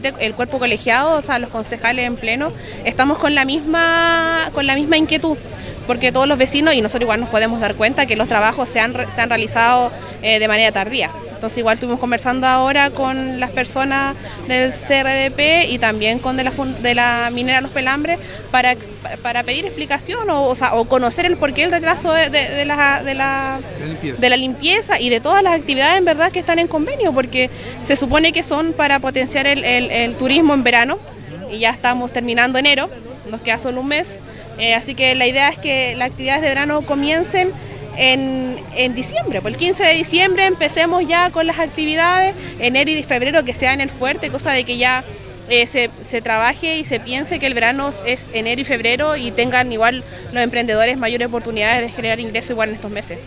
El cuerpo colegiado, o sea, los concejales en pleno, estamos con la misma inquietud, porque todos los vecinos, y nosotros igual nos podemos dar cuenta que los trabajos se han realizado de manera tardía. Entonces igual estuvimos conversando ahora con las personas del CRDP y también con de la minera Los Pelambres para pedir explicación o conocer el porqué del retraso de la limpieza y de todas las actividades en verdad que están en convenio, porque se supone que son para potenciar el turismo en verano y ya estamos terminando enero, nos queda solo un mes, así que la idea es que las actividades de verano comiencen en diciembre, pues el 15 de diciembre empecemos ya con las actividades, enero y febrero que sean el fuerte, cosa de que ya se trabaje y se piense que el verano es enero y febrero y tengan igual los emprendedores mayores oportunidades de generar ingresos igual en estos meses.